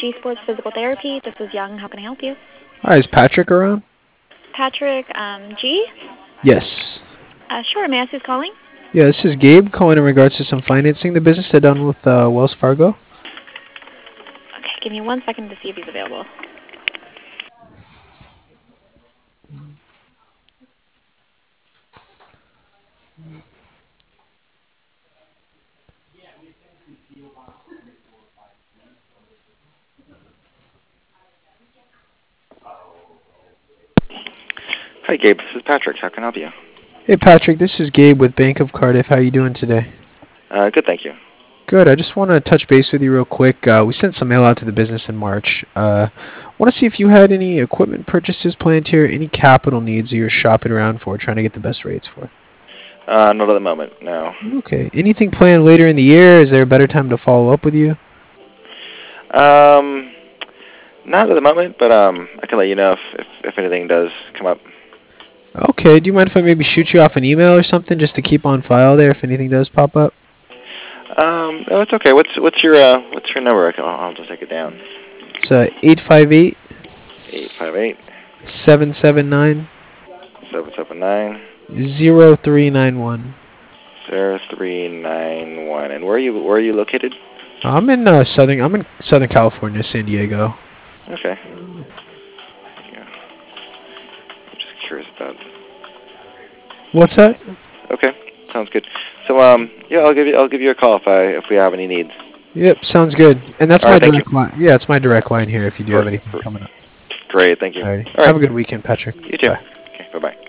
G Sports Physical Therapy. This is Young. How can I help you? Hi, is Patrick around? Patrick, G? Yes. Sure. May I ask who's calling? Yeah, this is Gabe calling in regards to some financing the business had done with Wells Fargo. Okay, give me 1 second to see if he's available. Hi, Gabe. This is Patrick. How can I help you? Hey, Patrick, this is Gabe with Bank of Cardiff. How you doing today? Good, thank you. Good. I just want to touch base with you real quick. We sent some mail out to the business in March. Want to see if you had any equipment purchases planned here, any capital needs that you're shopping around for, trying to get the best rates for. Not at the moment, no. Okay. Anything planned later in the year? Is there a better time to follow up with you? Not at the moment, but I can let you know if anything does come up. Okay. Do you mind if I maybe shoot you off an email or something just to keep on file there if anything does pop up? No, it's okay. What's your number? I'll just take it down. It's 858 858 779 779 0391. 0391. And where are you located? I'm in Southern California, San Diego. Okay. Yeah. I'm just curious about. What's that? Okay, sounds good. So yeah, I'll give you a call if we have any needs. Yep, sounds good. And that's All my right, thank you. direct line. Yeah, it's my direct line here if you do have anything coming up. Great, thank you. Alrighty. All right. Have a good weekend, Patrick. You too. Bye. Okay, bye-bye.